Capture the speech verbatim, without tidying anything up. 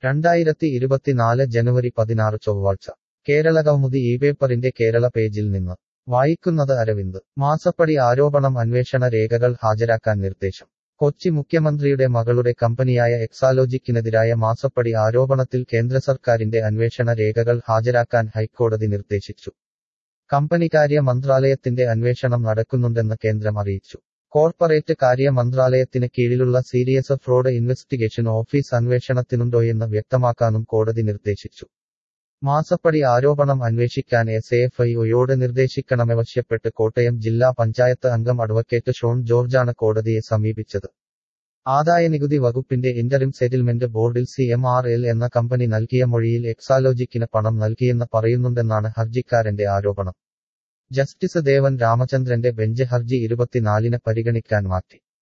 രണ്ടായിരത്തി ഇരുപത്തിനാല് ജനുവരി പതിനാറ് ചൊവ്വാഴ്ച കേരള കൗമുദി ഈ പേപ്പറിന്റെ കേരള പേജിൽ നിന്ന് വായിക്കുന്നത് അരവിന്ദ് മാസപ്പടി ആരോപണം അന്വേഷണ രേഖകൾ ഹാജരാക്കാൻ നിർദ്ദേശം കൊച്ചി മുഖ്യമന്ത്രിയുടെ മകളുടെ കമ്പനിയായ എക്സാലോജിക്കിനെതിരായ മാസപ്പടി ആരോപണത്തിൽ കേന്ദ്രസർക്കാരിന്റെ അന്വേഷണ രേഖകൾ ഹാജരാക്കാൻ ഹൈക്കോടതി നിർദ്ദേശിച്ചു കമ്പനികാര്യ മന്ത്രാലയത്തിന്റെ അന്വേഷണം നടക്കുന്നുണ്ടെന്ന് കേന്ദ്രം അറിയിച്ചു കോർപ്പറേറ്റ് കാര്യ മന്ത്രാലയത്തിന് കീഴിലുള്ള സീരിയസ് ഫ്രോഡ് ഇൻവെസ്റ്റിഗേഷൻ ഓഫീസ് അന്വേഷണത്തിനുണ്ടോയെന്ന് വ്യക്തമാക്കാനും കോടതി നിർദ്ദേശിച്ചു മാസപ്പടി ആരോപണം അന്വേഷിക്കാൻ എസ് എഫ് ഐ ഒയോട് നിർദ്ദേശിക്കണമെവശ്യപ്പെട്ട് കോട്ടയം ജില്ലാ പഞ്ചായത്ത് അംഗം അഡ്വക്കേറ്റ് ഷോൺ ജോർജാണ് കോടതിയെ സമീപിച്ചത് ആദായനികുതി വകുപ്പിന്റെ ഇന്ററിം സെറ്റിൽമെന്റ് ബോർഡിൽ സി എം ആർ എൽ എന്ന കമ്പനി നൽകിയ മൊഴിയിൽ എക്സാലോജിക്കിന് പണം നൽകിയെന്ന് പറയുന്നുണ്ടെന്നാണ് ഹർജിക്കാരന്റെ ആരോപണം ജസ്റ്റിസ് ദേവൻ രാമചന്ദ്രന്റെ ബെഞ്ച് ഹർജി ഇരുപത്തിനാലിന് പരിഗണിക്കാൻ മാറ്റി